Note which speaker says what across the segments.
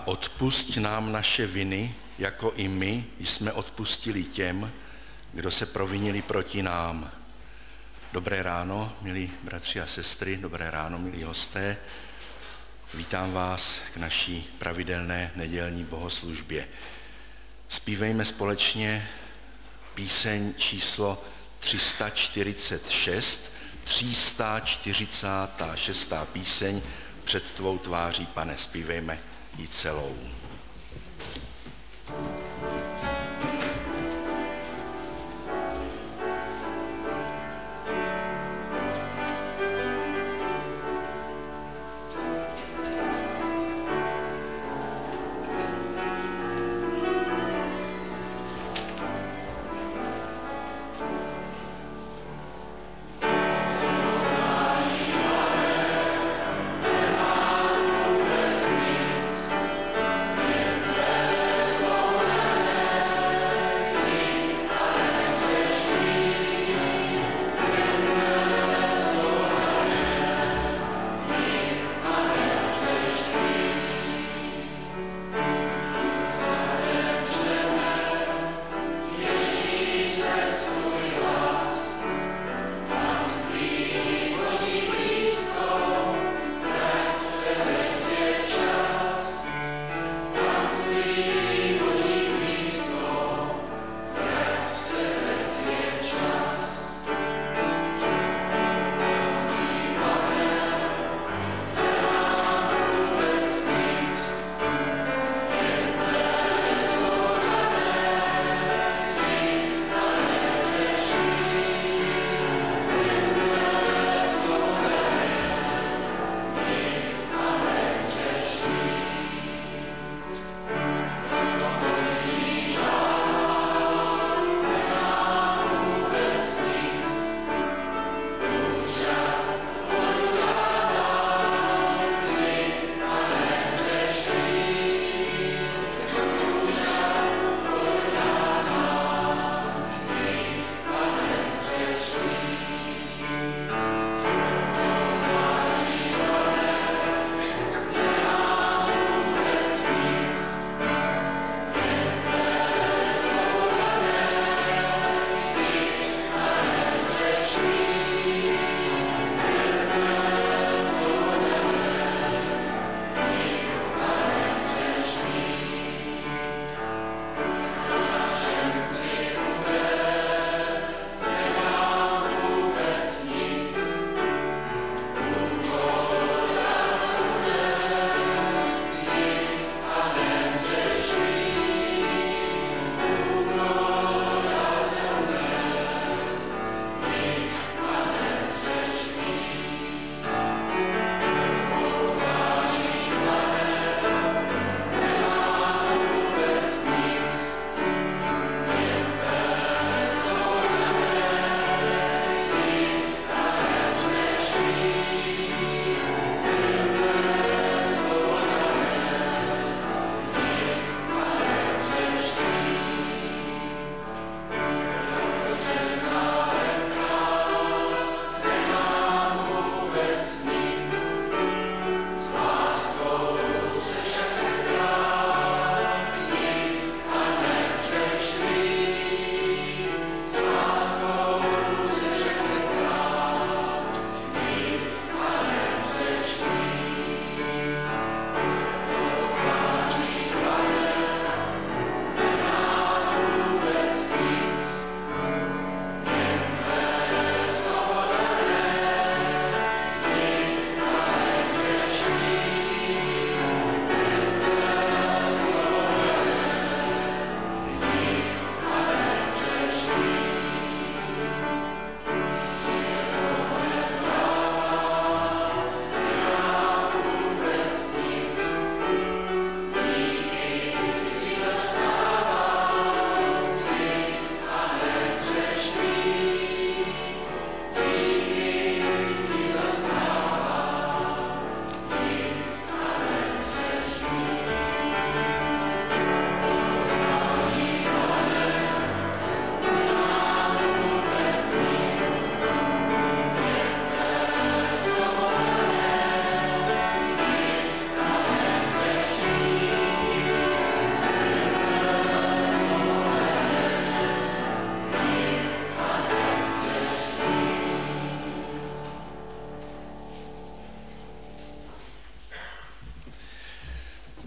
Speaker 1: A odpusť nám naše viny, jako i my jsme odpustili těm, kdo se provinili proti nám. Dobré ráno, milí bratři a sestry, dobré ráno, milí hosté. Vítám vás k naší pravidelné nedělní bohoslužbě. Zpívejme společně píseň číslo 346, 346. píseň Před tvou tváří, Pane, zpívejme ji celou.
Speaker 2: Amen.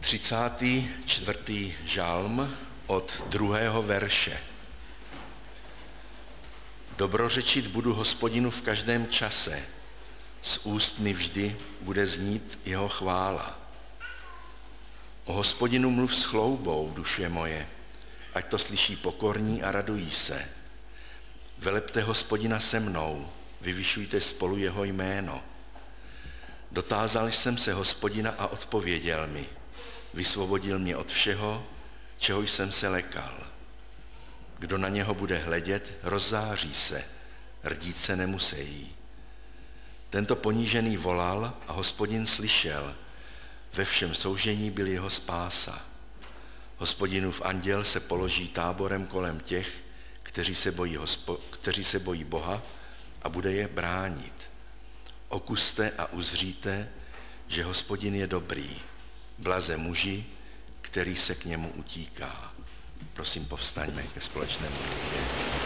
Speaker 1: 34. žalm od 2. verše. Dobrořečit budu Hospodinu v každém čase, z úst mi vždy bude znít jeho chvála. O Hospodinu mluv s chloubou, duše moje, ať to slyší pokorní a radují se. Velepte Hospodina se mnou, vyvyšujte spolu jeho jméno. Dotázal jsem se Hospodina a odpověděl mi. Vysvobodil mě od všeho, čeho jsem se lekal. Kdo na něho bude hledět, rozzáří se, rdít se nemusejí. Tento ponížený volal a Hospodin slyšel, ve všem soužení byl jeho spása. Hospodinův anděl se položí táborem kolem těch, kteří se bojí Boha a bude je bránit. Okuste a uzříte, že Hospodin je dobrý, blaze muži, který se k němu utíká. Prosím, povstaňme ke společné modlitbě.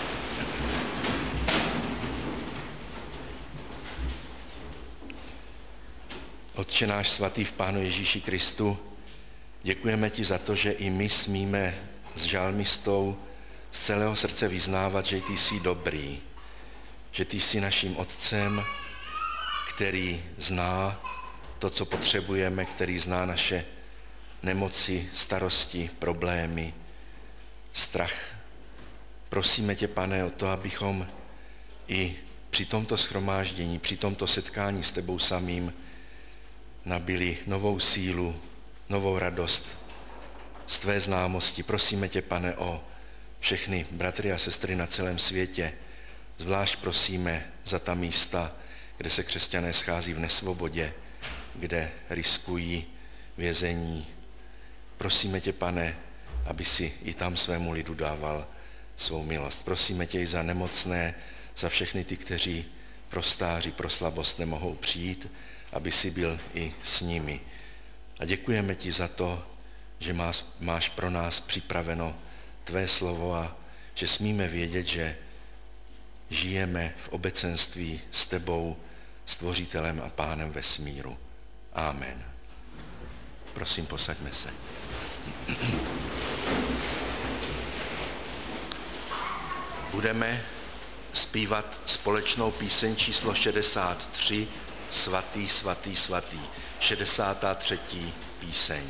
Speaker 1: Otče náš svatý v Pánu Ježíši Kristu, děkujeme ti za to, že i my smíme s žalmistou z celého srdce vyznávat, že ty jsi dobrý, že ty jsi naším Otcem, který zná to, co potřebujeme, který zná naše nemoci, starosti, problémy, strach. Prosíme tě, Pane, o to, abychom i při tomto shromáždění, při tomto setkání s tebou samým nabili novou sílu, novou radost z tvé známosti. Prosíme tě, Pane, o všechny bratry a sestry na celém světě. Zvlášť prosíme za ta místa, kde se křesťané schází v nesvobodě, kde riskují vězení. Prosíme tě, Pane, aby si i tam svému lidu dával svou milost. Prosíme tě i za nemocné, za všechny ty, kteří pro stáří, pro slabost nemohou přijít, aby si byl i s nimi. A děkujeme ti za to, že máš pro nás připraveno tvé slovo a že smíme vědět, že žijeme v obecenství s tebou, Stvořitelem a Pánem vesmíru. Amen. Prosím, posaďme se. Budeme zpívat společnou píseň číslo 63, Svatý, svatý, svatý. 63. píseň.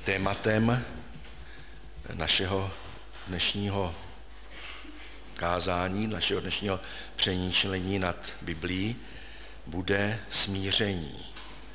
Speaker 1: Tématem našeho dnešního kázání, našeho dnešního přemýšlení nad Biblií bude smíření.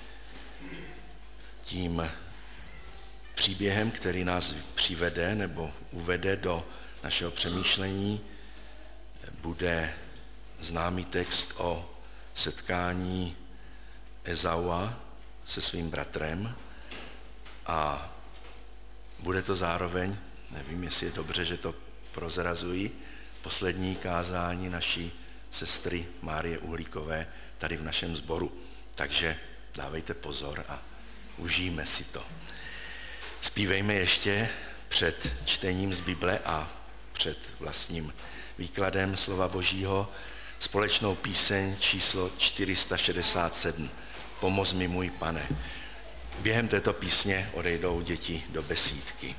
Speaker 1: Tím příběhem, který nás přivede nebo uvede do našeho přemýšlení, bude známý text o setkání Ezaua se svým bratrem a bude to zároveň, nevím, jestli je dobře, že to prozrazuji, poslední kázání naší sestry Márie Uhlíkové tady v našem sboru. Takže dávejte pozor a užijme si to. Zpívejme ještě před čtením z Bible a před vlastním výkladem slova Božího společnou píseň číslo 467. Pomoz mi, můj Pane. Během této písně odejdou děti do besídky.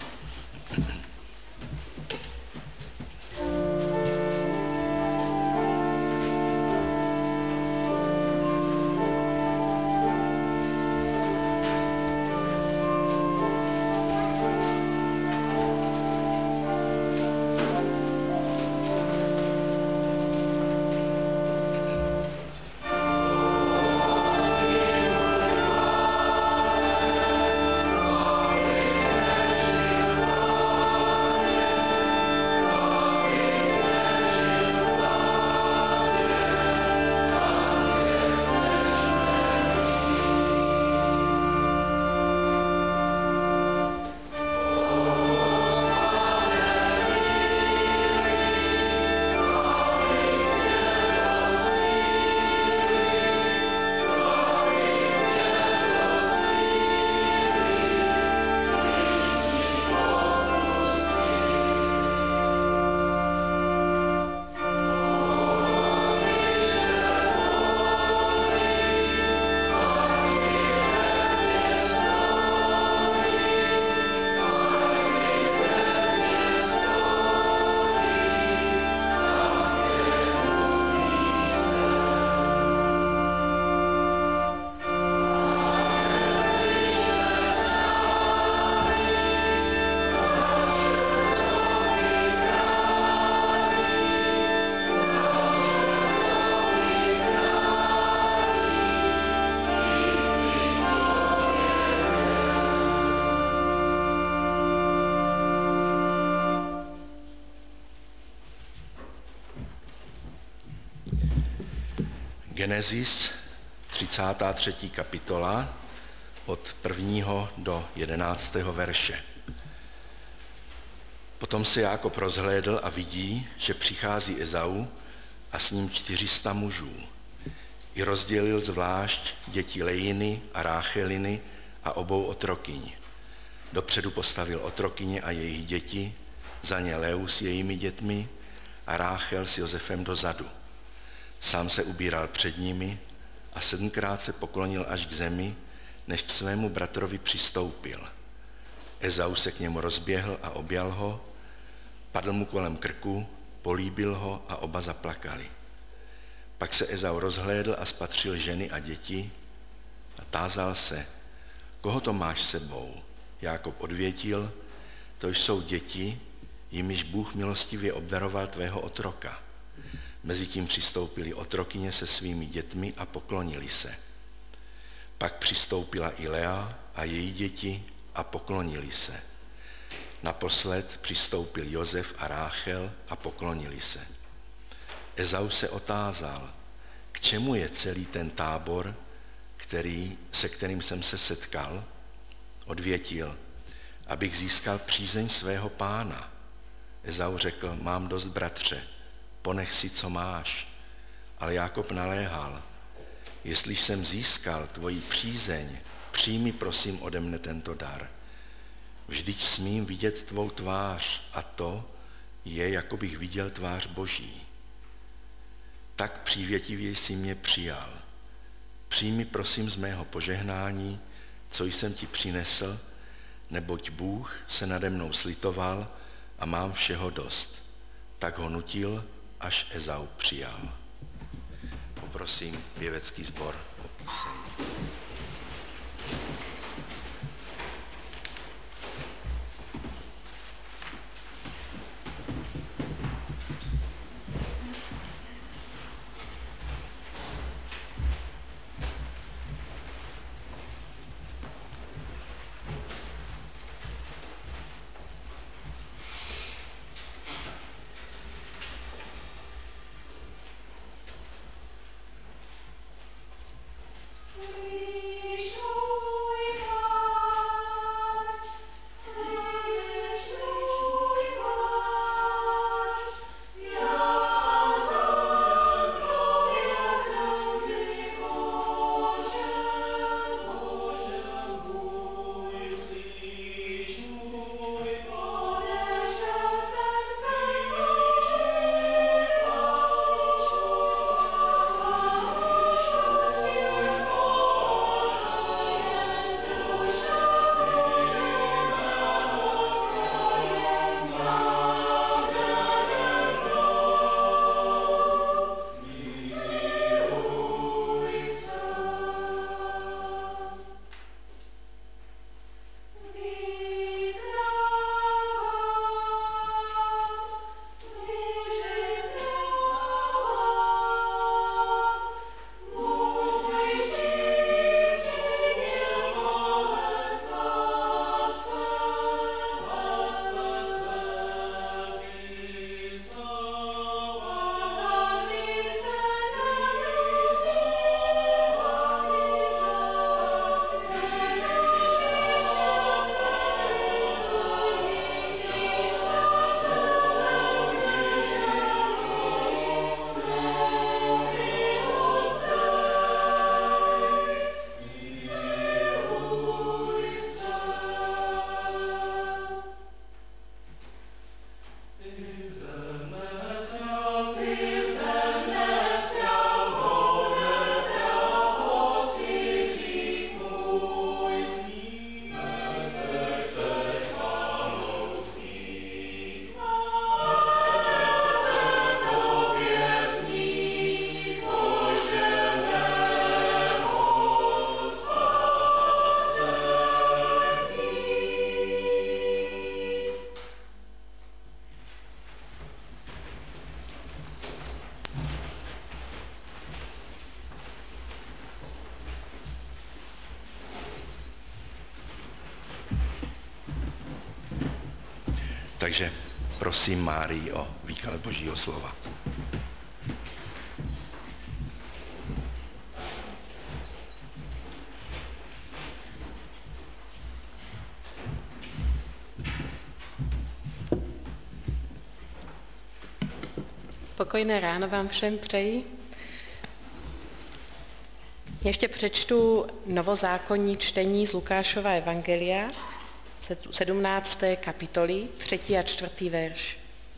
Speaker 1: Genesis, 33. kapitola, od 1. do 11. verše. Potom se Jákob rozhlédl a vidí, že přichází Ezau a s ním 400 mužů. I rozdělil zvlášť děti Lejiny a Rácheliny a obou otrokyň. Dopředu postavil otrokyně a jejich děti, za ně Leu s jejími dětmi a Ráchel s Josefem dozadu. Sám se ubíral před nimi a 7krát se poklonil až k zemi, než k svému bratrovi přistoupil. Ezau se k němu rozběhl a objal ho, padl mu kolem krku, políbil ho a oba zaplakali. Pak se Ezau rozhlédl a spatřil ženy a děti a tázal se, koho to máš sebou? Jákob odvětil, to jsou děti, jimiž Bůh milostivě obdaroval tvého otroka. Mezitím přistoupili otrokyně se svými dětmi a poklonili se. Pak přistoupila i Lea a její děti a poklonili se. Naposled přistoupil Josef a Ráchel a poklonili se. Ezau se otázal, k čemu je celý ten tábor, se kterým jsem se setkal? Odvětil, abych získal přízeň svého pána. Ezau řekl, mám dost, bratře, ponech si, co máš. Ale Jákob naléhal, jestli jsem získal tvoji přízeň, přijmi prosím ode mne tento dar. Vždyť smím vidět tvou tvář a to je, jako bych viděl tvář Boží. Tak přívětivě jsi mě přijal. Přijmi prosím z mého požehnání, co jsem ti přinesl, neboť Bůh se nade mnou slitoval a mám všeho dost. Tak ho nutil, až Ezau přijal. Poprosím pěvecký sbor o píseň. Takže prosím Márii o výklad Božího slova.
Speaker 2: Pokojné ráno vám všem přeji. Ještě přečtu novozákonní čtení z Lukášova evangelia, 17. kapitoly, 3. a 4. verš.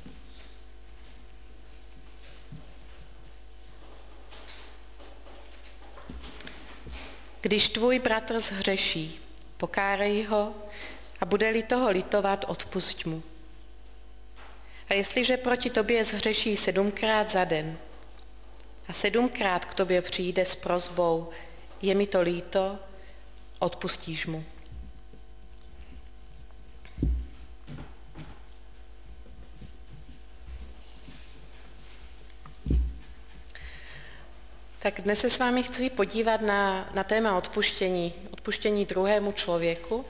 Speaker 2: Když tvůj bratr zhřeší, pokárej ho a bude-li toho litovat, odpusť mu. A jestliže proti tobě zhřeší 7krát za den a 7krát k tobě přijde s prosbou, je mi to líto, odpustíš mu. Tak dnes se s vámi chci podívat na téma odpuštění druhému člověku.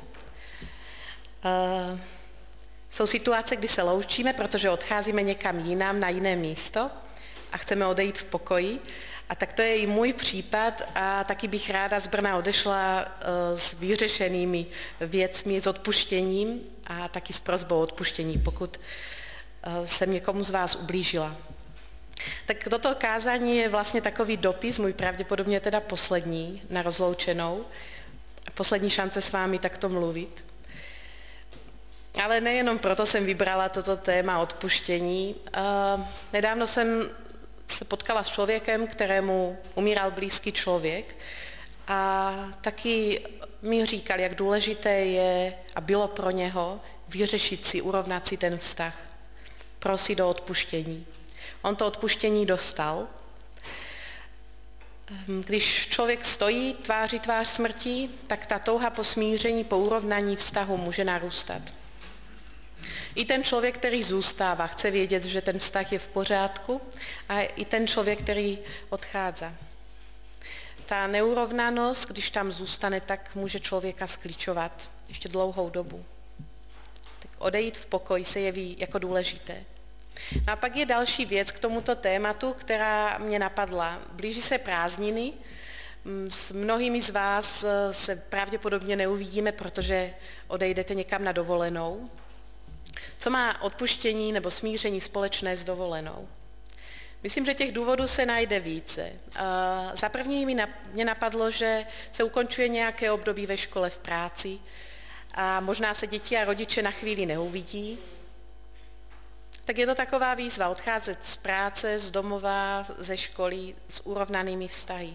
Speaker 2: Jsou situace, kdy se loučíme, protože odcházíme někam jinam, na jiné místo a chceme odejít v pokoji. A tak to je i můj případ a taky bych ráda z Brna odešla s vyřešenými věcmi, s odpuštěním a taky s prosbou odpuštění, pokud jsem někomu z vás ublížila. Tak toto kázání je vlastně takový dopis, můj pravděpodobně teda poslední na rozloučenou, poslední šance s vámi takto mluvit. Ale nejenom proto jsem vybrala toto téma odpuštění. Nedávno jsem se potkala s člověkem, kterému umíral blízký člověk a taky mi říkal, jak důležité je a bylo pro něho vyřešit si, urovnat si ten vztah, prosit o odpuštění. On to odpuštění dostal. Když člověk stojí tváří tvář smrti, tak ta touha po smíření, po urovnání vztahu může narůstat. I ten člověk, který zůstává, chce vědět, že ten vztah je v pořádku, a i ten člověk, který odchází. Ta neurovnanost, když tam zůstane, tak může člověka skličovat ještě dlouhou dobu. Tak odejít v pokoji se jeví jako důležité. No a pak je další věc k tomuto tématu, která mě napadla. Blíží se prázdniny, s mnohými z vás se pravděpodobně neuvidíme, protože odejdete někam na dovolenou. Co má odpuštění nebo smíření společné s dovolenou? Myslím, že těch důvodů se najde více. Za první mě napadlo, že se ukončuje nějaké období ve škole, v práci a možná se děti a rodiče na chvíli neuvidí. Tak je to taková výzva odcházet z práce, z domova, ze školy s urovnanými vztahy.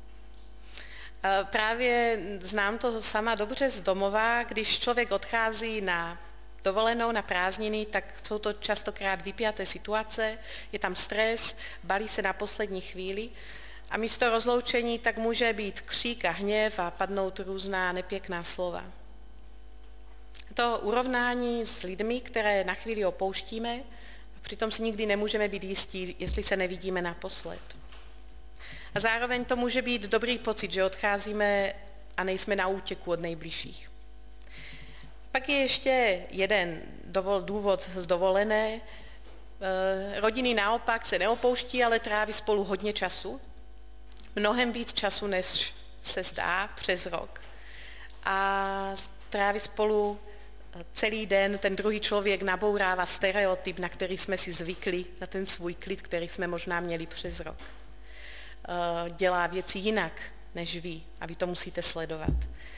Speaker 2: Právě znám to sama dobře z domova, když člověk odchází na dovolenou, na prázdniny, tak jsou to častokrát vypjaté situace, je tam stres, balí se na poslední chvíli a místo rozloučení tak může být křík a hněv a padnout různá nepěkná slova. To urovnání s lidmi, které na chvíli opouštíme, a přitom si nikdy nemůžeme být jistí, jestli se nevidíme naposled. A zároveň to může být dobrý pocit, že odcházíme a nejsme na útěku od nejbližších. Pak je ještě jeden důvod z dovolené. Rodiny naopak se neopouští, ale tráví spolu hodně času. Mnohem víc času, než se zdá, přes rok. A tráví spolu celý den, ten druhý člověk nabourává stereotyp, na který jsme si zvykli, na ten svůj klid, který jsme možná měli přes rok. Dělá věci jinak než vy a vy to musíte sledovat.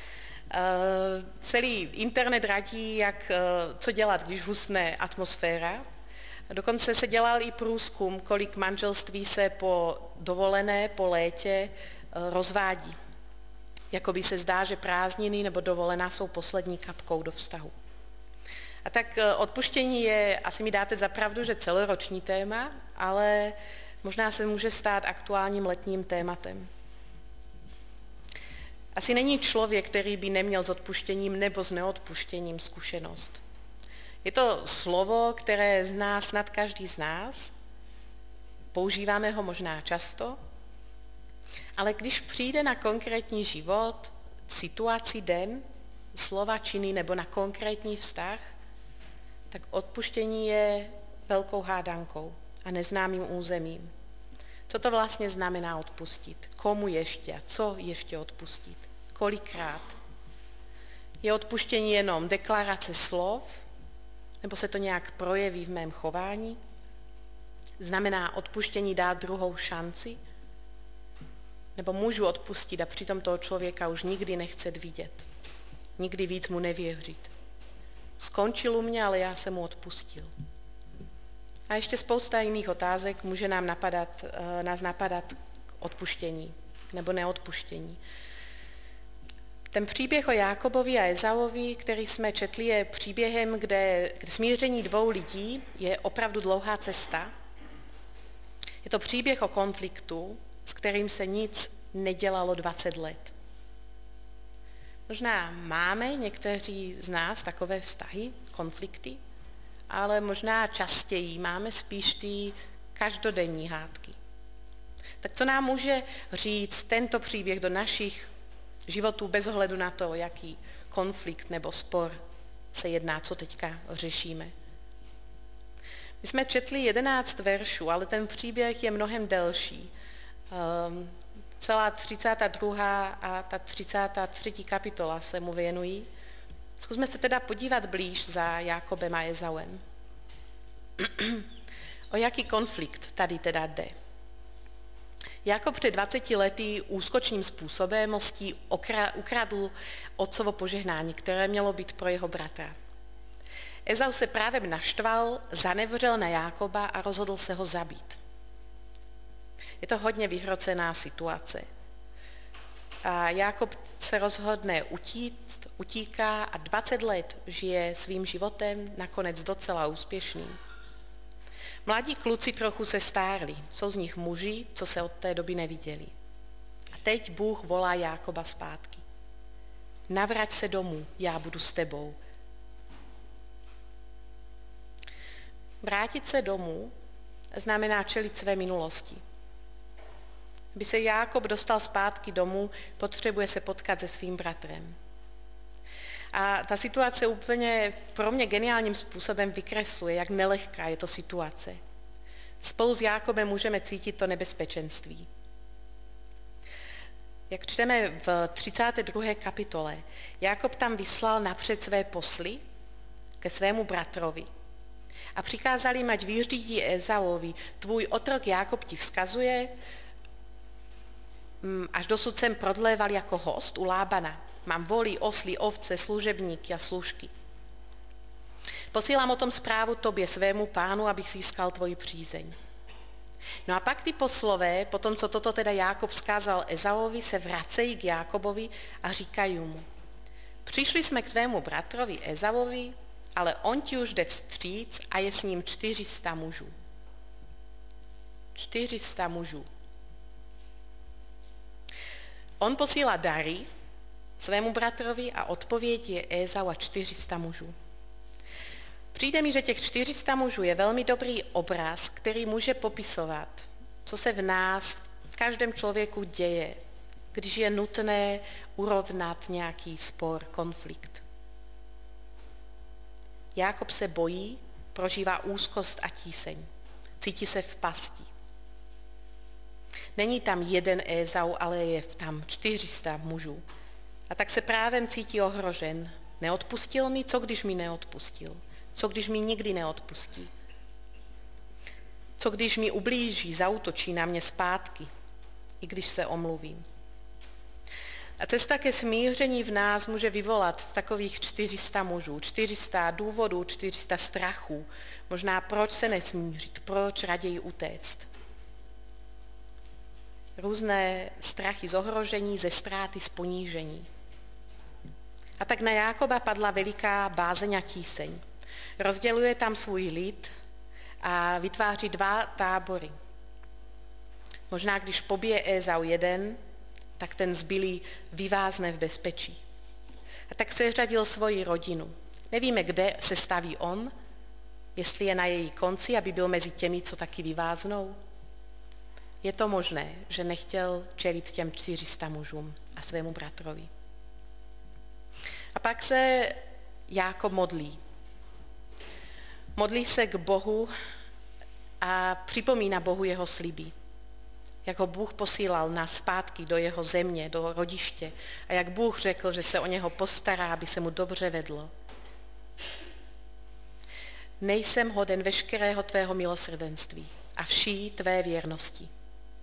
Speaker 2: Celý internet radí, co dělat, když husne atmosféra. Dokonce se dělal i průzkum, kolik manželství se po dovolené, po létě rozvádí. Jakoby se zdá, že prázdniny nebo dovolená jsou poslední kapkou do vztahu. A tak odpuštění je, asi mi dáte za pravdu, že celoroční téma, ale možná se může stát aktuálním letním tématem. Asi není člověk, který by neměl s odpuštěním nebo s neodpuštěním zkušenost. Je to slovo, které zná snad každý z nás, používáme ho možná často, ale když přijde na konkrétní život, situaci, den, slova, činy nebo na konkrétní vztah, tak odpuštění je velkou hádankou a neznámým územím. Co to vlastně znamená odpustit? Komu ještě a co ještě odpustit? Kolikrát? Je odpuštění jenom deklarace slov? Nebo se to nějak projeví v mém chování? Znamená odpuštění dát druhou šanci? Nebo můžu odpustit a přitom toho člověka už nikdy nechcet vidět? Nikdy víc mu nevěřit? Skončil u mě, ale já jsem mu odpustil. A ještě spousta jiných otázek může nás napadat odpuštění nebo neodpuštění. Ten příběh o Jákobovi a Ezauovi, který jsme četli, je příběhem, kde smíření dvou lidí je opravdu dlouhá cesta. Je to příběh o konfliktu, s kterým se nic nedělalo 20 let. Možná máme někteří z nás takové vztahy, konflikty, ale možná častěji máme spíš ty každodenní hádky. Tak co nám může říct tento příběh do našich životů bez ohledu na to, jaký konflikt nebo spor se jedná, co teďka řešíme? My jsme četli 11 veršů, ale ten příběh je mnohem delší. Celá 32. a ta 33. kapitola se mu věnují. Zkusme se teda podívat blíž za Jákobem a Ezauem. O jaký konflikt tady teda jde? Jákob před 20 lety úskočným způsobem lstí ukradl otcovo požehnání, které mělo být pro jeho bratra. Ezau se právě naštval, zanevřel na Jákoba a rozhodl se ho zabít. Je to hodně vyhrocená situace. A Jákob se rozhodne utíct, utíká a 20 let žije svým životem, nakonec docela úspěšným. Mladí kluci trochu se stárli, jsou z nich muži, co se od té doby neviděli. A teď Bůh volá Jákoba zpátky. Navrať se domů, já budu s tebou. Vrátit se domů znamená čelit své minulosti. Aby se Jákob dostal zpátky domů, potřebuje se potkat se svým bratrem. A ta situace úplně pro mě geniálním způsobem vykresluje, jak nelehká je to situace. Spolu s Jákobem můžeme cítit to nebezpečenství. Jak čteme v 32. kapitole, Jákob tam vyslal napřed své posly ke svému bratrovi a přikázal jim, ať vyřídí Ezauovi: tvůj otrok Jákob ti vzkazuje, až dosud jsem prodléval jako host u Lábana. Mám voly, osly, ovce, služebníky a služky. Posílám o tom zprávu tobě, svému pánu, abych získal tvoji přízeň. No a pak ty poslové, potom co toto teda Jákob vzkázal Ezauovi, se vracejí k Jákobovi a říkají mu: přišli jsme k tvému bratrovi Ezauovi, ale on ti už jde vstříc a je s ním 400 mužů. 400 mužů. On posílá dary svému bratrovi a odpověď je Ezau a 400 mužů. Přijde mi, že těch 400 mužů je velmi dobrý obraz, který může popisovat, co se v nás, v každém člověku děje, když je nutné urovnat nějaký spor, konflikt. Jákob se bojí, prožívá úzkost a tíseň. Cítí se v pasti. Není tam jeden Ezau, ale je tam 400 mužů. A tak se právem cítí ohrožen. Neodpustil mi? Co když mi neodpustil? Co když mi nikdy neodpustí? Co když mi ublíží, zaútočí na mě zpátky, i když se omluvím? A cesta ke smíření v nás může vyvolat takových 400 mužů, 400 důvodů, 400 strachů. Možná proč se nesmířit, proč raději utéct. Různé strachy z ohrožení, ze ztráty, z ponížení. A tak na Jákoba padla veliká bázeň a tíseň. Rozděluje tam svůj lid a vytváří 2 tábory. Možná když pobije Ezau jeden, tak ten zbylý vyvázne v bezpečí. A tak seřadil svoji rodinu. Nevíme, kde se staví on, jestli je na její konci, aby byl mezi těmi, co taky vyváznou. Je to možné, že nechtěl čelit těm 400 mužům a svému bratrovi. A pak se Jákob modlí. Modlí se k Bohu a připomíná Bohu jeho sliby. Jak ho Bůh posílal nás zpátky do jeho země, do rodiště a jak Bůh řekl, že se o něho postará, aby se mu dobře vedlo. Nejsem hoden veškerého tvého milosrdenství a vší tvé věrnosti.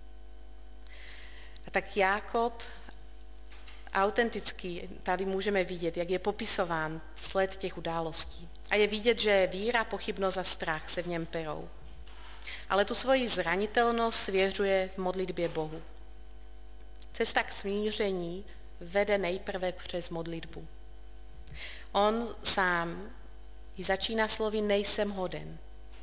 Speaker 2: A tak Jákob autenticky tady můžeme vidět, jak je popisován sled těch událostí. A je vidět, že víra, pochybnost a strach se v něm perou. Ale tu svoji zranitelnost svěřuje v modlitbě Bohu. Cesta k smíření vede nejprve přes modlitbu. On sám ji začíná slovy nejsem hoden.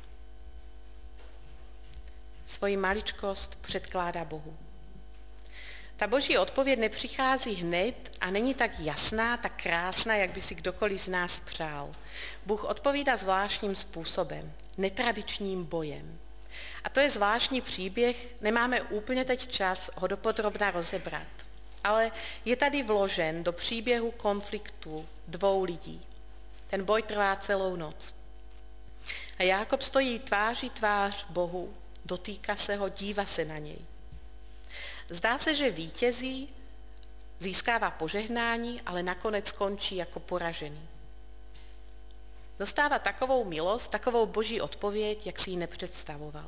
Speaker 2: Svoji maličkost předkládá Bohu. Ta boží odpověď nepřichází hned a není tak jasná, tak krásná, jak by si kdokoliv z nás přál. Bůh odpovídá zvláštním způsobem, netradičním bojem. A to je zvláštní příběh, nemáme úplně teď čas ho dopodrobna rozebrat. Ale je tady vložen do příběhu konfliktu dvou lidí. Ten boj trvá celou noc. A Jákob stojí tváří tvář Bohu, dotýká se ho, dívá se na něj. Zdá se, že vítězí, získává požehnání, ale nakonec skončí jako poražený. Dostává takovou milost, takovou boží odpověď, jak si ji nepředstavoval.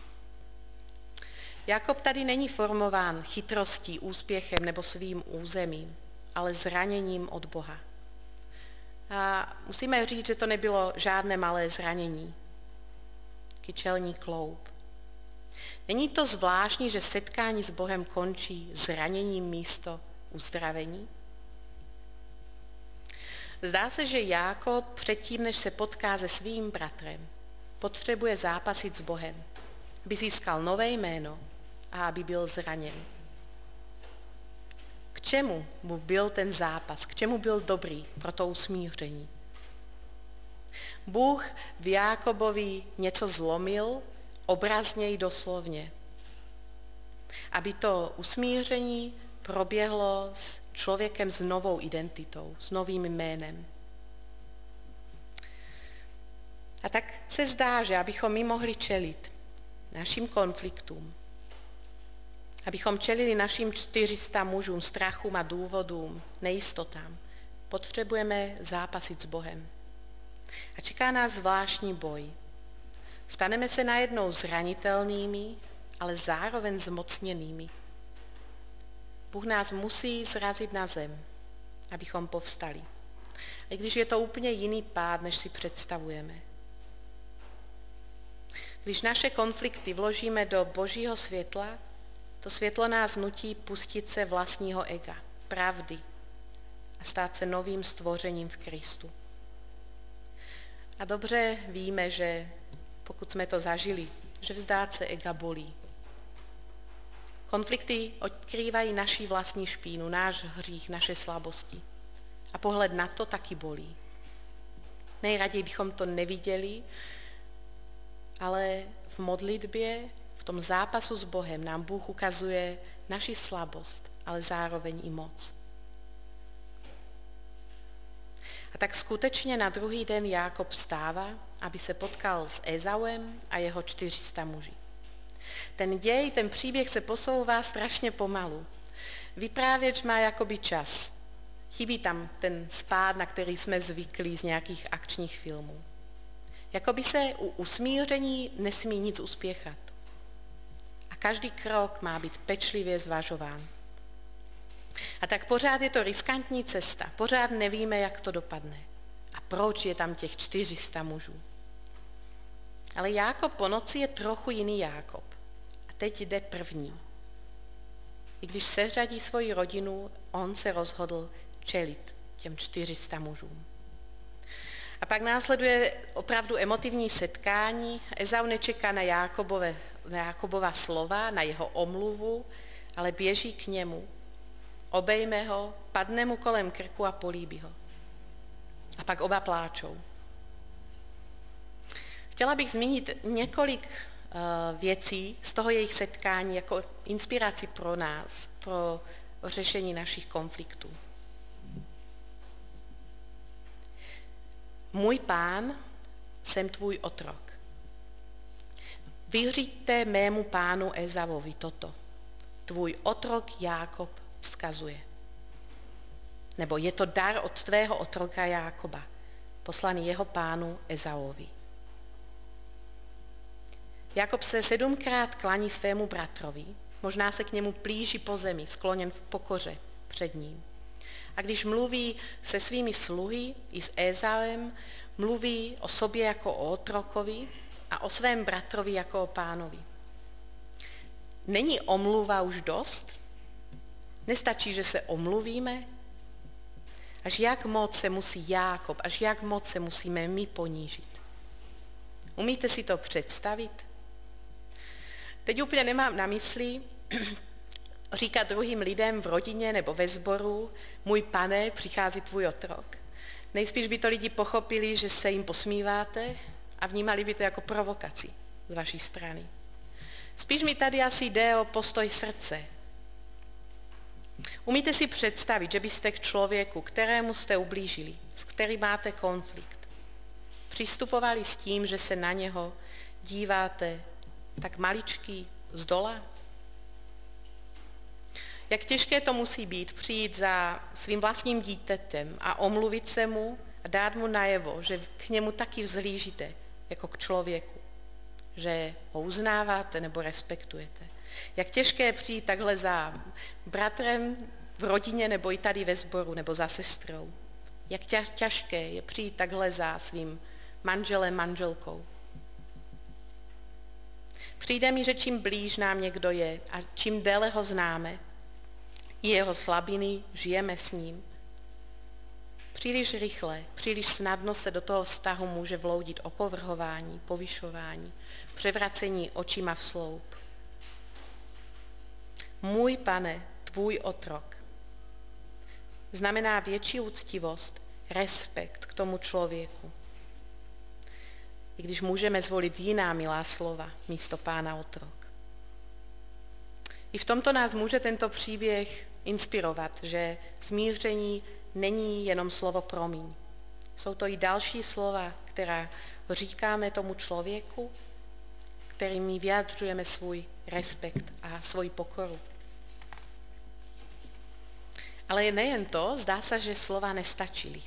Speaker 2: Jákob tady není formován chytrostí, úspěchem nebo svým územím, ale zraněním od Boha. A musíme říct, že to nebylo žádné malé zranění. Kyčelní kloub. Není to zvláštní, že setkání s Bohem končí zraněním místo uzdravení? Zdá se, že Jákob předtím, než se potká se svým bratrem, potřebuje zápasit s Bohem, aby získal nové jméno a aby byl zraněn. K čemu mu byl ten zápas? K čemu byl dobrý pro to usmíření? Bůh v Jákobovi něco zlomil, obrazně i doslovně, aby to usmíření proběhlo s člověkem s novou identitou, s novým jménem. A tak se zdá, že abychom my mohli čelit našim konfliktům, abychom čelili našim 400 mužům, strachům a důvodům, nejistotám, potřebujeme zápasit s Bohem. A čeká nás zvláštní boj. Staneme se najednou zranitelnými, ale zároveň zmocněnými. Bůh nás musí zrazit na zem, abychom povstali. I když je to úplně jiný pád, než si představujeme. Když naše konflikty vložíme do božího světla, to světlo nás nutí pustit se vlastního ega, pravdy a stát se novým stvořením v Kristu. A dobře víme, že pokud jsme to zažili, že vzdát se ega bolí. Konflikty odkrývají naši vlastní špínu, náš hřích, naše slabosti. A pohled na to taky bolí. Nejraději bychom to neviděli, ale v modlitbě, v tom zápasu s Bohem nám Bůh ukazuje naši slabost, ale zároveň i moc. A tak skutečně na druhý den Jákob vstává, aby se potkal s Ezauem a jeho 400 muži. Ten děj, ten příběh se posouvá strašně pomalu. Vyprávěč má jakoby čas. Chybí tam ten spád, na který jsme zvyklí z nějakých akčních filmů. Jakoby se u usmíření nesmí nic uspěchat. A každý krok má být pečlivě zvažován. A tak pořád je to riskantní cesta. Pořád nevíme, jak to dopadne. A proč je tam těch 400 mužů. Ale Jákob po noci je trochu jiný Jákob. A teď jde první. I když seřadí svoji rodinu, on se rozhodl čelit těm 400 mužům. A pak následuje opravdu emotivní setkání. Ezau nečeká na Jákobova slova, na jeho omluvu, ale běží k němu. Obejme ho, padne mu kolem krku a políbí ho. A pak oba pláčou. Chtěla bych zmínit několik věcí z toho jejich setkání jako inspiraci pro nás, pro řešení našich konfliktů. Můj Pán jsem tvůj otrok. Vyřiďte mému pánu Ezavovi toto. Tvůj otrok Jákob vzkazuje. Nebo je to dar od tvého otroka Jákoba, poslaný jeho pánu Ezavovi. Jákob se 7krát klaní svému bratrovi, možná se k němu plíží po zemi, skloněn v pokoře před ním. A když mluví se svými sluhy i s Ezavem, mluví o sobě jako o otrokovi a o svém bratrovi jako o pánovi. Není omluva už dost? Nestačí, že se omluvíme? Až jak moc se musí Jákob, až jak moc se musíme my ponížit. Umíte si to představit? Teď úplně nemám na mysli říkat druhým lidem v rodině nebo ve sboru, můj pane, přichází tvůj otrok. Nejspíš by to lidi pochopili, že se jim posmíváte a vnímali by to jako provokaci z vaší strany. Spíš mi tady asi jde o postoj srdce. Umíte si představit, že byste k člověku, kterému jste ublížili, s kterým máte konflikt, přistupovali s tím, že se na něho díváte tak maličký zdola? Jak těžké to musí být přijít za svým vlastním dítětem a omluvit se mu a dát mu najevo, že k němu taky vzhlížíte jako k člověku, že ho uznáváte nebo respektujete. Jak těžké je přijít takhle za bratrem v rodině nebo i tady ve sboru nebo za sestrou. Jak těžké je přijít takhle za svým manželem, manželkou. Přijde mi, že čím blíž nám někdo je a čím déle ho známe, jeho slabiny, žijeme s ním, příliš rychle, příliš snadno se do toho vztahu může vloudit opovrhování, povyšování, převracení očima v sloup. Můj pane, tvůj otrok, znamená větší úctivost, respekt k tomu člověku. I když můžeme zvolit jiná milá slova místo pána otrok. I v tomto nás může tento příběh inspirovat, že smíření není jenom slovo promiň. Jsou to i další slova, která říkáme tomu člověku, kterými vyjadřujeme svůj respekt a svoji pokoru. Ale nejen to, zdá se, že slova nestačily.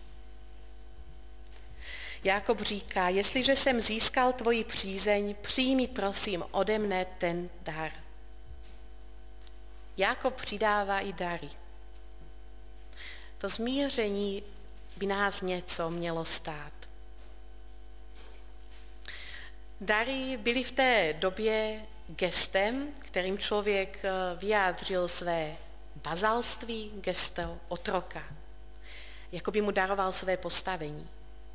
Speaker 2: Jákob říká, jestliže jsem získal tvoji přízeň, přijmi prosím ode mne ten dar. Jákob přidává i dary. To smíření by nás něco mělo stát. Dary byly v té době gestem, kterým člověk vyjádřil své bazalství, gesto otroka. Jako by mu daroval své postavení.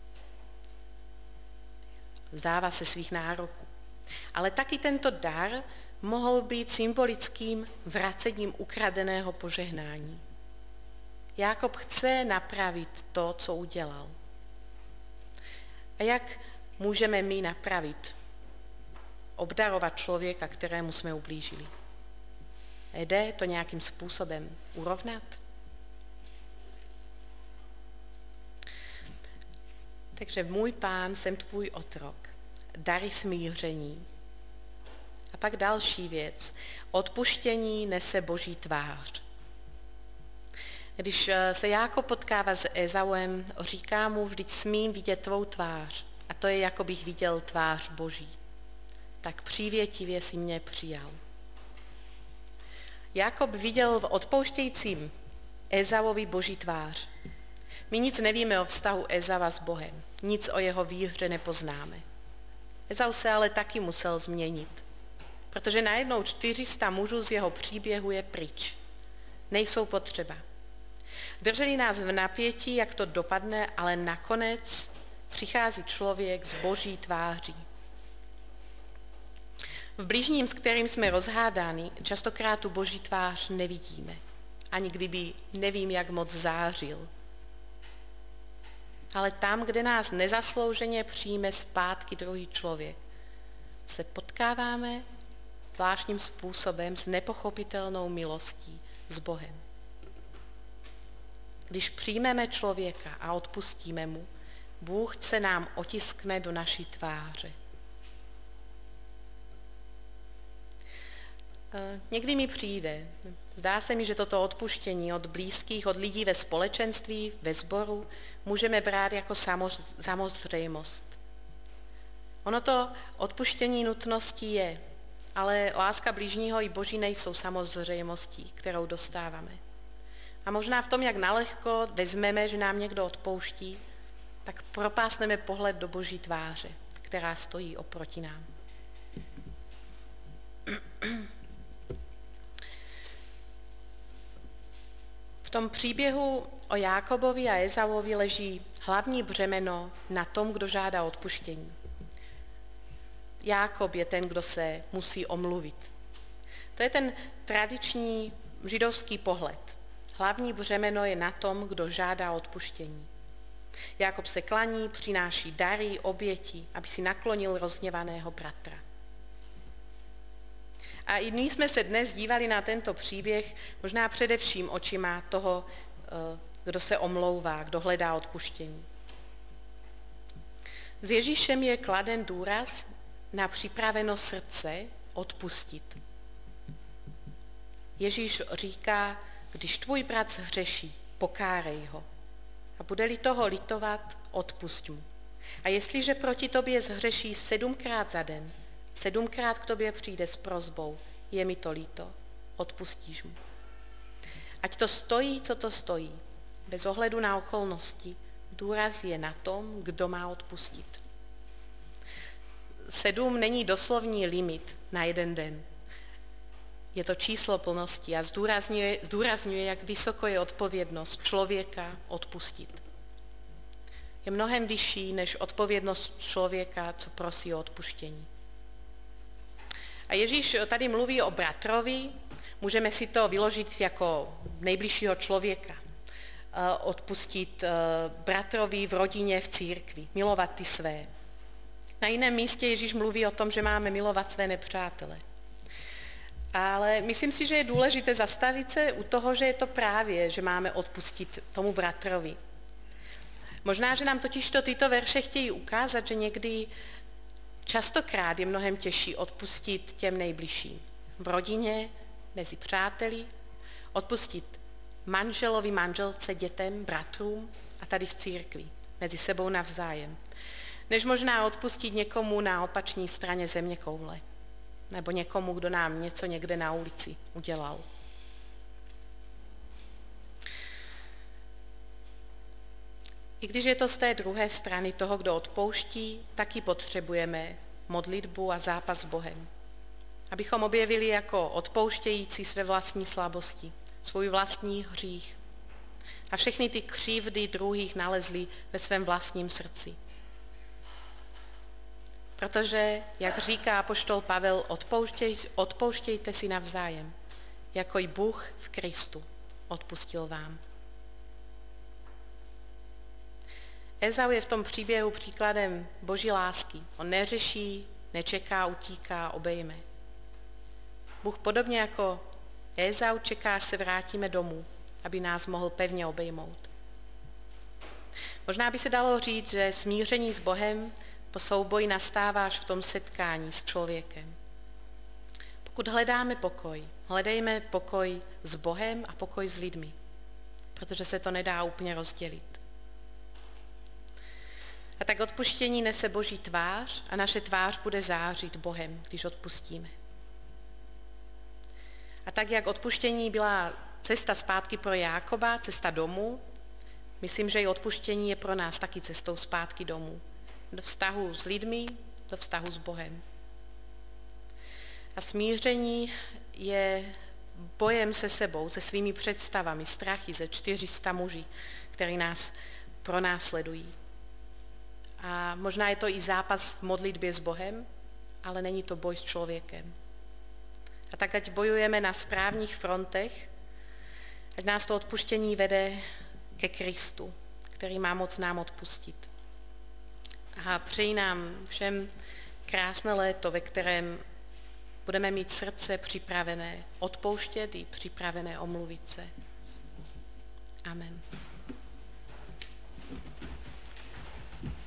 Speaker 2: Vzdává se svých nároků. Ale taky tento dar mohl být symbolickým vracením ukradeného požehnání. Jákob chce napravit to, co udělal. A jak můžeme my napravit, obdarovat člověka, kterému jsme ublížili? Jde to nějakým způsobem urovnat? Takže můj pán, jsem tvůj otrok, dary smíření. A pak další věc, odpuštění nese Boží tvář. Když se Jákob potkává s Ezauem, říká mu, vždyť smím vidět tvou tvář, a to je, jako bych viděl tvář Boží. Tak přívětivě si mě přijal. Jákob viděl v odpouštějícím Ezauovi Boží tvář. My nic nevíme o vztahu Ezava s Bohem, nic o jeho víře nepoznáme. Ezau se ale taky musel změnit, protože najednou 400 mužů z jeho příběhu je pryč. Nejsou potřeba. Drželi nás v napětí, jak to dopadne, ale nakonec přichází člověk s Boží tváří. V bližním, s kterým jsme rozhádáni, častokrát tu Boží tvář nevidíme. Ani kdyby nevím, jak moc zářil. Ale tam, kde nás nezaslouženě přijme zpátky druhý člověk, se potkáváme zvláštním způsobem s nepochopitelnou milostí s Bohem. Když přijmeme člověka a odpustíme mu, Bůh se nám otiskne do naší tváře. Někdy mi přijde, zdá se mi, že toto odpuštění od blízkých, od lidí ve společenství, ve sboru, můžeme brát jako samozřejmost. Ono to odpuštění nutností je, ale láska bližního i Boží nejsou samozřejmostí, kterou dostáváme. A možná v tom, jak nalehko vezmeme, že nám někdo odpouští, tak propásneme pohled do Boží tváře, která stojí oproti nám. V tom příběhu o Jákobovi a Ezauovi leží hlavní břemeno na tom, kdo žádá odpuštění. Jákob je ten, kdo se musí omluvit. To je ten tradiční židovský pohled. Hlavní břemeno je na tom, kdo žádá odpuštění. Jákob se klaní, přináší dary, oběti, aby si naklonil rozhněvaného bratra. A i my jsme se dnes dívali na tento příběh možná především očima toho, kdo se omlouvá, kdo hledá odpuštění. S Ježíšem je kladen důraz na připraveno srdce odpustit. Ježíš říká, když tvůj brat hřeší, pokárej ho. A bude-li toho litovat, odpusť mu. A jestliže proti tobě zhřeší 7krát za den, 7krát k tobě přijde s prosbou, je mi to líto, odpustíš mu. Ať to stojí, co to stojí, bez ohledu na okolnosti, důraz je na tom, kdo má odpustit. 7 není doslovný limit na jeden den. Je to číslo plnosti a zdůrazňuje, jak vysoko je odpovědnost člověka odpustit. Je mnohem vyšší než odpovědnost člověka, co prosí o odpuštění. A Ježíš tady mluví o bratrovi, můžeme si to vyložit jako nejbližšího člověka. Odpustit bratrovi v rodině, v církvi, milovat ty své. Na jiném místě Ježíš mluví o tom, že máme milovat své nepřátele. Ale myslím si, že je důležité zastavit se u toho, že je to právě, že máme odpustit tomu bratrovi. Možná, že nám totiž tyto verše chtějí ukázat, že někdy častokrát je mnohem těžší odpustit těm nejbližším. V rodině, mezi přáteli, odpustit manželovi, manželce, dětem, bratrům a tady v církvi, mezi sebou navzájem. Než možná odpustit někomu na opačné straně zeměkoule. Nebo někomu, kdo nám něco někde na ulici udělal. I když je to z té druhé strany toho, kdo odpouští, taky potřebujeme modlitbu a zápas s Bohem. Abychom objevili jako odpouštějící své vlastní slabosti, svůj vlastní hřích. A všechny ty křivdy druhých nalezli ve svém vlastním srdci. Protože, jak říká apoštol Pavel, odpouštějte si navzájem, jako i Bůh v Kristu odpustil vám. Ezau je v tom příběhu příkladem Boží lásky. On neřeší, nečeká, utíká, obejme. Bůh podobně jako Ezau čeká, až se vrátíme domů, aby nás mohl pevně obejmout. Možná by se dalo říct, že smíření s Bohem po souboji nastává až v tom setkání s člověkem. Pokud hledáme pokoj, hledejme pokoj s Bohem a pokoj s lidmi, protože se to nedá úplně rozdělit. A tak odpuštění nese Boží tvář a naše tvář bude zářit Bohem, když odpustíme. A tak, jak odpuštění byla cesta zpátky pro Jákoba, cesta domů, myslím, že i odpuštění je pro nás taky cestou zpátky domů. Do vztahu s lidmi, do vztahu s Bohem. A smíření je bojem se sebou, se svými představami, strachy ze 400 muží, který nás pronásledují. A možná je to i zápas v modlitbě s Bohem, ale není to boj s člověkem. A tak ať bojujeme na správných frontech, ať nás to odpuštění vede ke Kristu, který má moc nám odpustit. A přeji nám všem krásné léto, ve kterém budeme mít srdce připravené odpouštět i připravené omluvit se. Amen.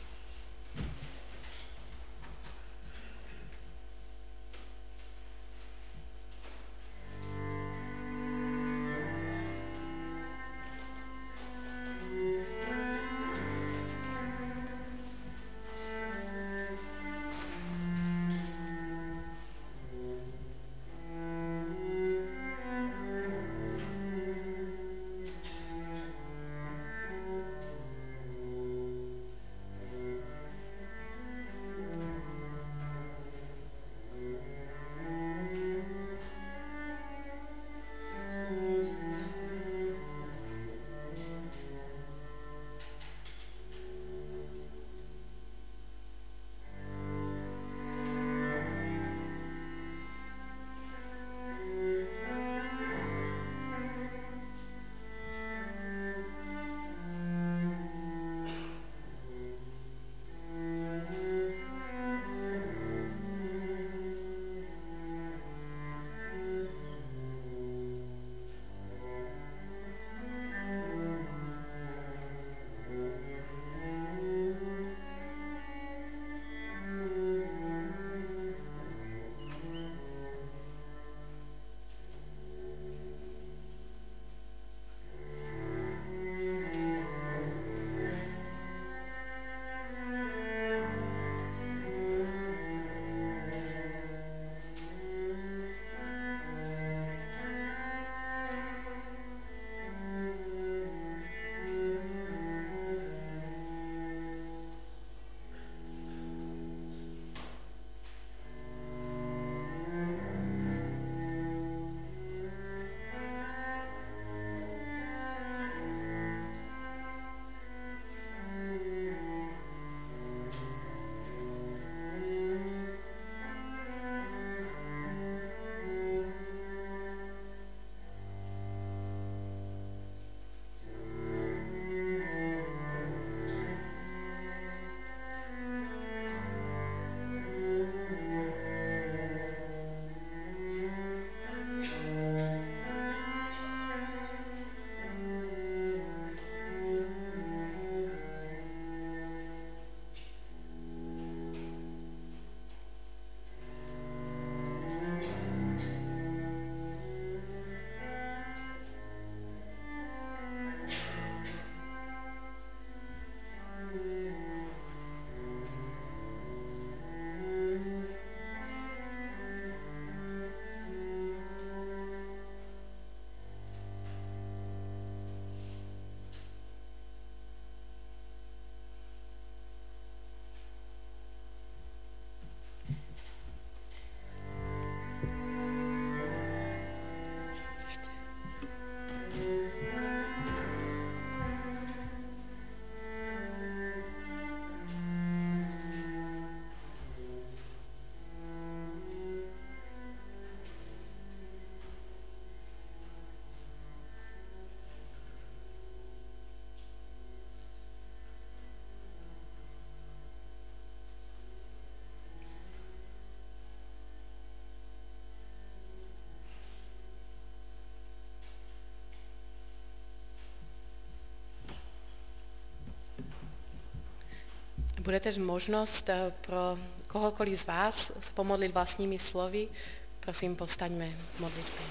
Speaker 2: Bude teď možnost pro kohokoliv z vás se pomodlit vlastními slovy. Prosím, povstaňme v modlitbě.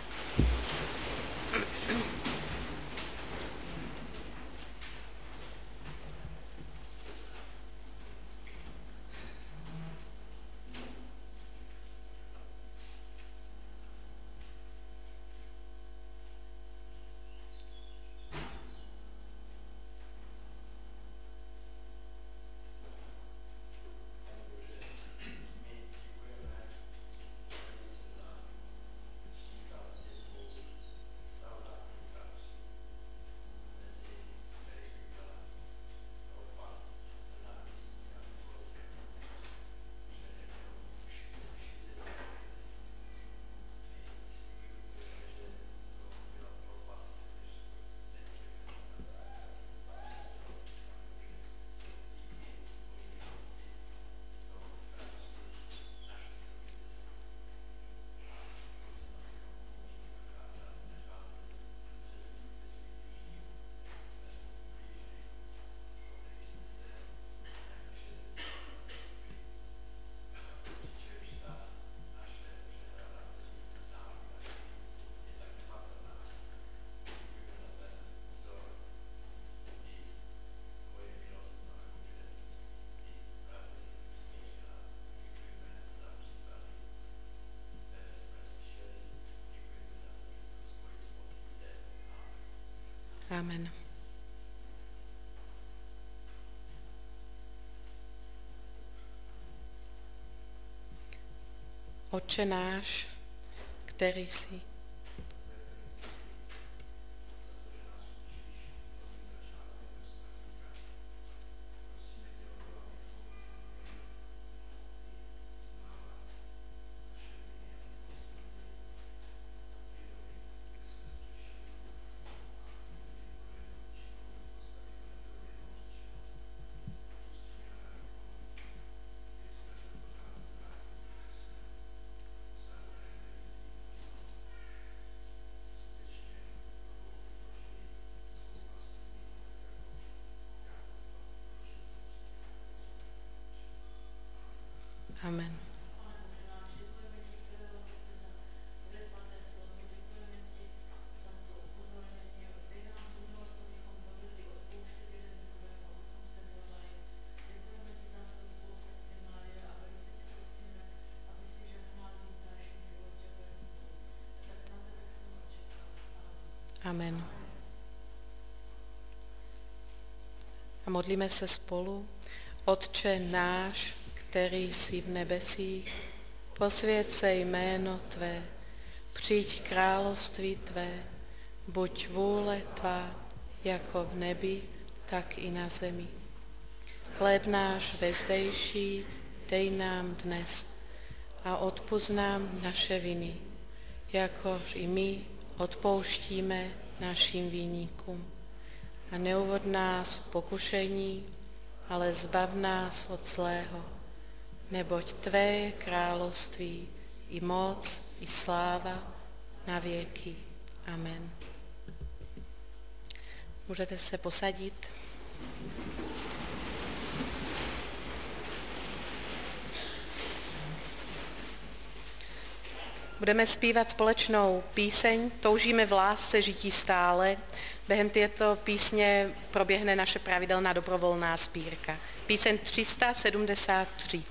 Speaker 2: Amen. Otče náš, který jsi. Amen. Amen. A modlíme se spolu. Otče náš, který jsi v nebesích, posvěť se jméno tvé, přijď království tvé, buď vůle tvá, jako v nebi, tak i na zemi. Chléb náš vezdejší dej nám dnes a odpusť nám naše viny, jakož i my odpouštíme našim viníkům. A neuvod nás v pokušení, ale zbav nás od zlého, neboť tvé je království, i moc, i sláva na věky. Amen. Můžete se posadit. Budeme zpívat společnou píseň Toužíme v lásce žití stále. Během této písně proběhne naše pravidelná dobrovolná sbírka. Píseň 373.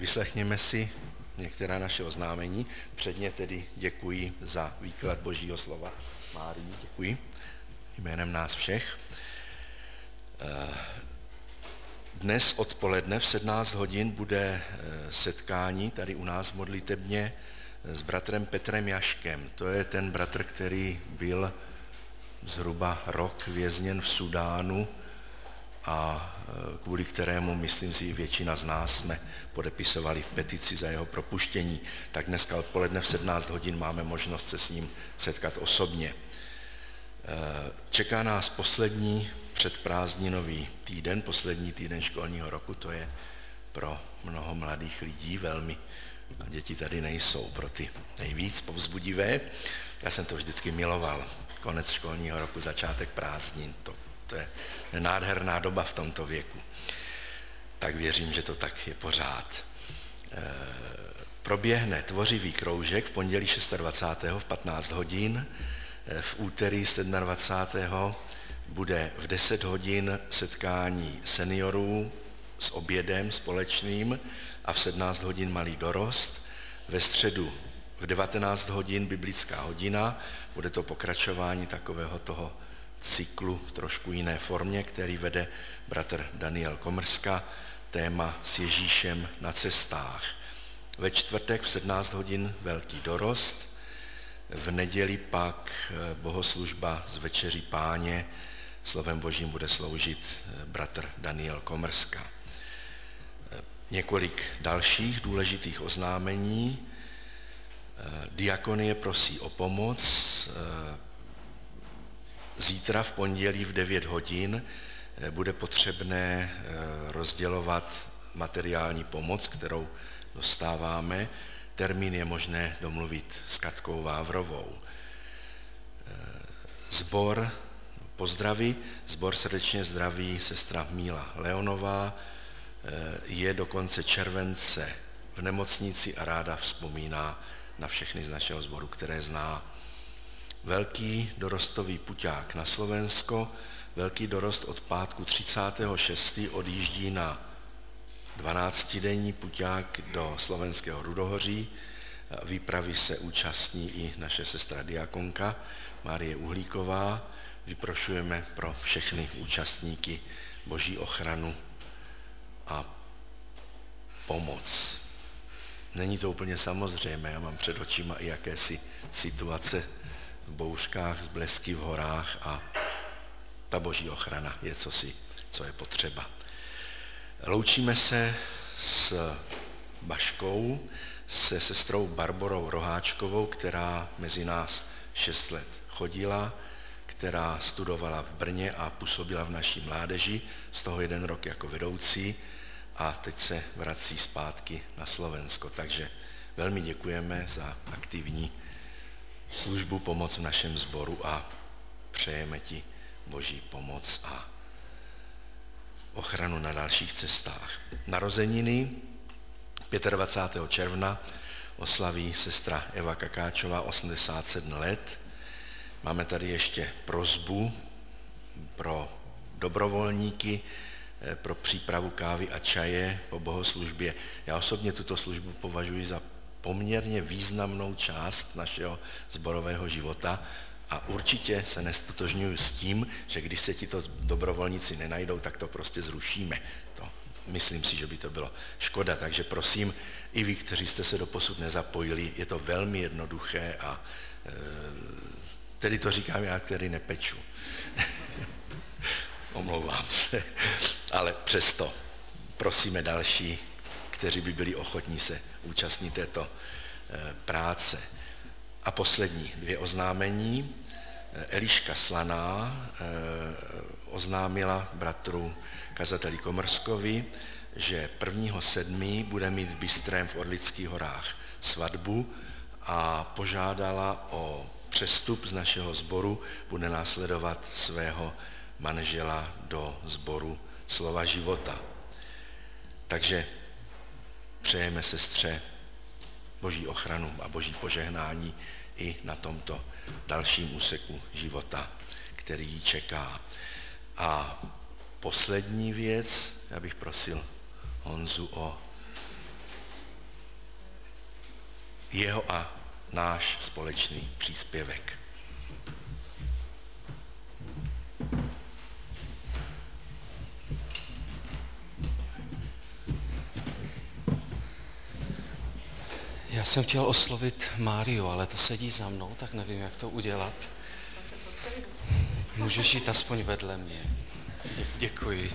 Speaker 1: Vyslechněme si některá naše oznámení. Předně tedy děkuji za výklad Božího slova. Márii, děkuji jménem nás všech. Dnes odpoledne v 17 hodin bude setkání tady u nás v modlitebně s bratrem Petrem Jaškem. To je ten bratr, který byl zhruba rok vězněn v Sudánu a kvůli kterému, myslím si, většina z nás jsme podepisovali petici za jeho propuštění. Tak dneska odpoledne v 17 hodin máme možnost se s ním setkat osobně. Čeká nás poslední předprázdninový týden, poslední týden školního roku, to je pro mnoho mladých lidí velmi, a děti tady nejsou, pro ty nejvíc povzbudivé. Já jsem to vždycky miloval, konec školního roku, začátek prázdnin, to je nádherná doba v tomto věku. Tak věřím, že to tak je pořád. Proběhne tvořivý kroužek v pondělí 26. v 15 hodin, v úterý 27. bude v 10 hodin setkání seniorů s obědem společným a v 17 hodin malý dorost. Ve středu v 19 hodin biblická hodina, bude to pokračování takového toho cyklu v trošku jiné formě, který vede bratr Daniel Komrska, téma s Ježíšem na cestách. Ve čtvrtek v 17 hodin velký dorost, v neděli pak bohoslužba z Večeří Páně, slovem Božím bude sloužit bratr Daniel Komrska. Několik dalších důležitých oznámení. Diakonie prosí o pomoc. Zítra v pondělí v 9 hodin bude potřebné rozdělovat materiální pomoc, kterou dostáváme. Termín je možné domluvit s Katkou Vávrovou. Sbor pozdraví, sbor srdečně zdraví sestra Míla Leonová, je do konce července v nemocnici a ráda vzpomíná na všechny z našeho sboru, které zná. Velký dorostový puťák na Slovensko, velký dorost od pátku 36. odjíždí na 12denní puťák do slovenského Rudohoří. Výpravy se účastní i naše sestra diakonka Márie Uhlíková. Vyprošujeme pro všechny účastníky Boží ochranu a pomoc. Není to úplně samozřejmé, já mám před očima i jakési situace v bouřkách, z blesky v horách a ta Boží ochrana je cosi, co je potřeba. Loučíme se s Baškou, se sestrou Barborou Roháčkovou, která mezi nás 6 let chodila, která studovala v Brně a působila v naší mládeži, z toho 1 rok jako vedoucí a teď se vrací zpátky na Slovensko. Takže velmi děkujeme za aktivní službu, pomoc v našem sboru a přejeme ti Boží pomoc a ochranu na dalších cestách. Narozeniny 25. června oslaví sestra Eva Kakáčová 87 let. Máme tady ještě prosbu pro dobrovolníky, pro přípravu kávy a čaje po bohoslužbě. Já osobně tuto službu považuji za poměrně významnou část našeho sborového života a určitě se nestotožňuji s tím, že když se tito dobrovolníci nenajdou, tak to prostě zrušíme. Myslím si, že by to bylo škoda, takže prosím, i vy, kteří jste se doposud nezapojili, je to velmi jednoduché a tedy to říkám já, který nepeču. Omlouvám se, ale přesto prosíme další, kteří by byli ochotní se účastnit této práce. A poslední 2 oznámení. Eliška Slaná oznámila bratru kazateli Komrskovi, že 1.7. bude mít v Bystrém v Orlických horách svatbu a požádala o přestup z našeho sboru, bude následovat svého manžela do sboru Slova života. Takže přejeme sestře Boží ochranu a Boží požehnání i na tomto dalším úseku života, který ji čeká. A poslední věc, já bych prosil Honzu o jeho a náš společný příspěvek.
Speaker 3: Já jsem chtěl oslovit Máriu, ale ta sedí za mnou, tak nevím, jak to udělat. Můžeš jít aspoň vedle mě. Děkuji.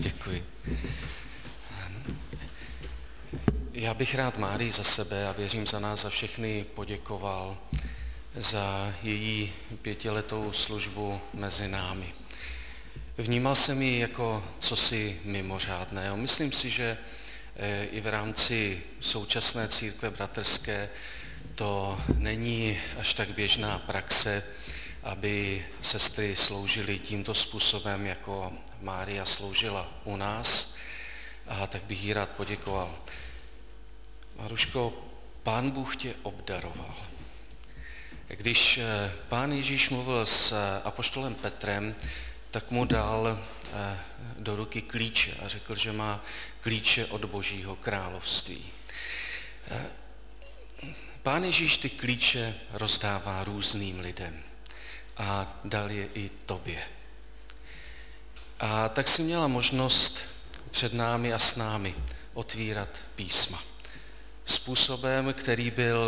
Speaker 3: Já bych rád Márii za sebe a věřím za nás, za všechny poděkoval za její 5letou službu mezi námi. Vnímal jsem ji jako cosi mimořádného. Myslím si, že i v rámci současné církve bratrské to není až tak běžná praxe, aby sestry sloužily tímto způsobem, jako Mária sloužila u nás. A tak bych jí rád poděkoval. Maruško, Pán Bůh tě obdaroval. Když Pán Ježíš mluvil s apoštolem Petrem, tak mu dal do ruky klíče a řekl, že má klíče od Božího království. Pán Ježíš ty klíče rozdává různým lidem a dal je i tobě. A tak si měla možnost před námi a s námi otvírat písma. Způsobem, který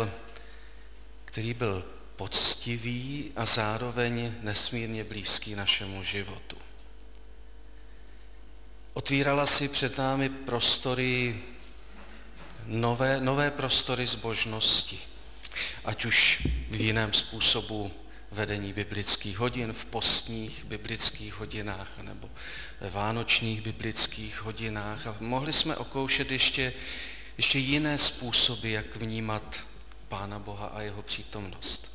Speaker 3: byl poctivý a zároveň nesmírně blízký našemu životu. Otvírala si před námi prostory, nové prostory zbožnosti, ať už v jiném způsobu vedení biblických hodin, v postních biblických hodinách nebo ve vánočních biblických hodinách. A mohli jsme okoušet ještě jiné způsoby, jak vnímat Pána Boha a jeho přítomnost.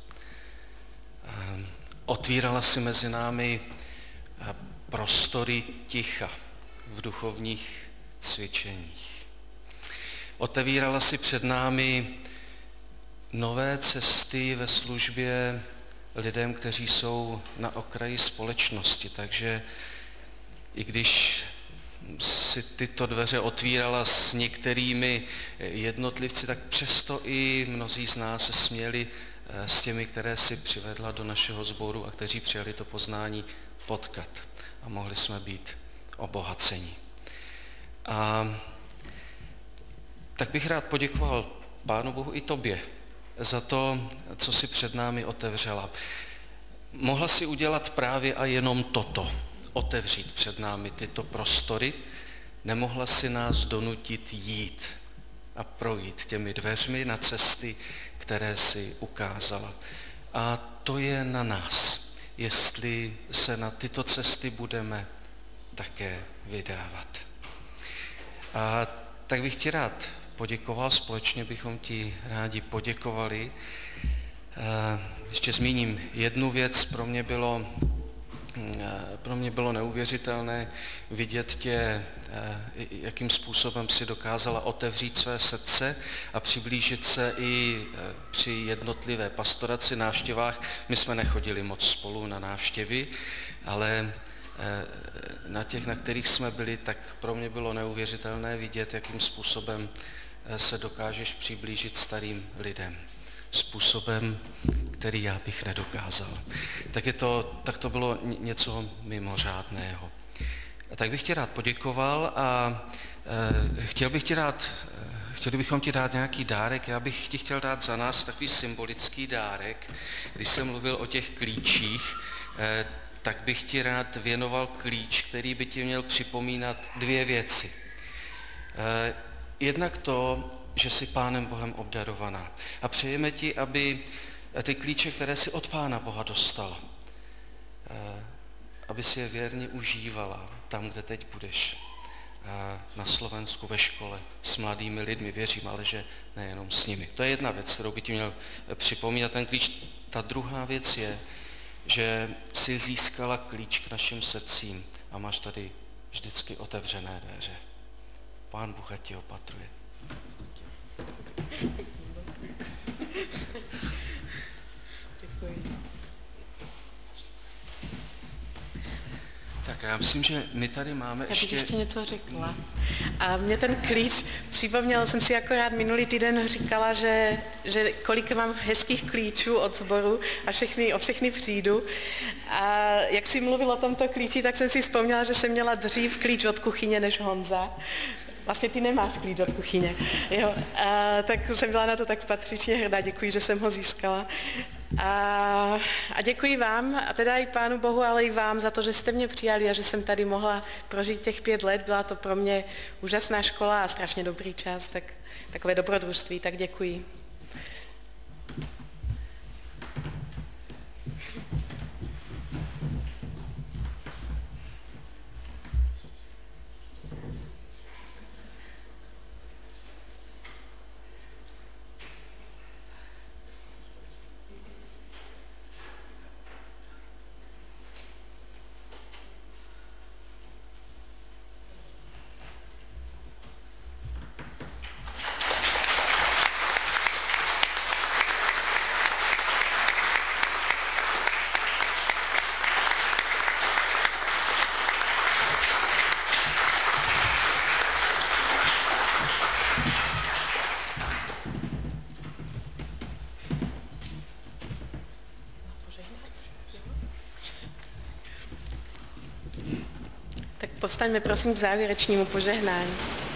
Speaker 3: Otvírala si mezi námi prostory ticha v duchovních cvičeních. Otevírala si před námi nové cesty ve službě lidem, kteří jsou na okraji společnosti. Takže i když si tyto dveře otvírala s některými jednotlivci, tak přesto i mnozí z nás se směli s těmi, které si přivedla do našeho sboru a kteří přijali to poznání, potkat. A mohli jsme být obohaceni. A tak bych rád poděkoval Pánu Bohu i tobě za to, co si před námi otevřela. Mohla si udělat právě a jenom toto, otevřít před námi tyto prostory, nemohla si nás donutit jít a projít těmi dveřmi na cesty, které si ukázala. A to je na nás, jestli se na tyto cesty budeme také vydávat. A tak bych ti rád poděkoval, společně bychom ti rádi poděkovali. Ještě zmíním jednu věc, pro mě bylo neuvěřitelné vidět tě, jakým způsobem si dokázala otevřít své srdce a přiblížit se i při jednotlivé pastoraci, návštěvách. My jsme nechodili moc spolu na návštěvy, ale na těch, na kterých jsme byli, tak pro mě bylo neuvěřitelné vidět, jakým způsobem se dokážeš přiblížit starým lidem. Způsobem, který já bych nedokázal. Tak to bylo něco mimořádného. A tak bych ti rád poděkoval a chtěli bychom ti dát nějaký dárek. Já bych ti chtěl dát za nás takový symbolický dárek. Když jsem mluvil o těch klíčích, tak bych ti rád věnoval klíč, který by ti měl připomínat dvě věci. Jednak to, že jsi Pánem Bohem obdarovaná. A přejeme ti, aby ty klíče, které jsi od Pána Boha dostala, aby si je věrně užívala tam, kde teď budeš. Na Slovensku, ve škole, s mladými lidmi, věřím, ale že nejenom s nimi. To je jedna věc, kterou by ti měl připomínat ten klíč. Ta druhá věc je, že jsi získala klíč k našim srdcím a máš tady vždycky otevřené dveře. Pán Bůh ať tě opatruje. Tak Tak já myslím, že my tady máme
Speaker 2: Já bych ještě něco řekla. A mě ten klíč připomněl, jsem si akorát minulý týden říkala, že kolik mám hezkých klíčů od sboru a o všechny přijdu. A jak jsi mluvil o tomto klíči, tak jsem si vzpomněla, že jsem měla dřív klíč od kuchyně než Honza. Vlastně ty nemáš klíč od kuchyně. Jo. Tak jsem byla na to tak patřičně hrdá, děkuji, že jsem ho získala. A děkuji vám, a teda i Pánu Bohu, ale i vám za to, že jste mě přijali a že jsem tady mohla prožít těch 5 let. Byla to pro mě úžasná škola a strašně dobrý čas, tak takové dobrodružství, tak děkuji. Povstaňme prosím k závěrečnímu požehnání.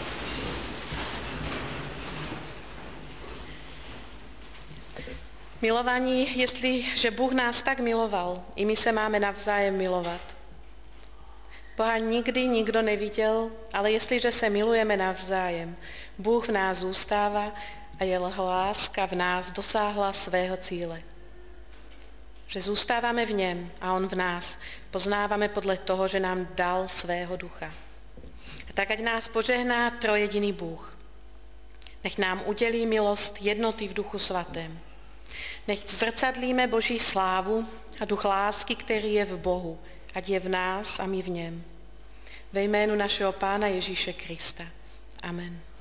Speaker 2: Milovaní, jestliže Bůh nás tak miloval, i my se máme navzájem milovat. Boha nikdy nikdo neviděl, ale jestliže se milujeme navzájem, Bůh v nás zůstává a jeho láska v nás dosáhla svého cíle. Že zůstáváme v něm a on v nás, poznáváme podle toho, že nám dal svého ducha. A tak ať nás požehná trojjediný Bůh. Nech nám udělí milost jednoty v Duchu Svatém. Nech zrcadlíme Boží slávu a duch lásky, který je v Bohu, ať je v nás a my v něm. Ve jménu našeho Pána Ježíše Krista. Amen.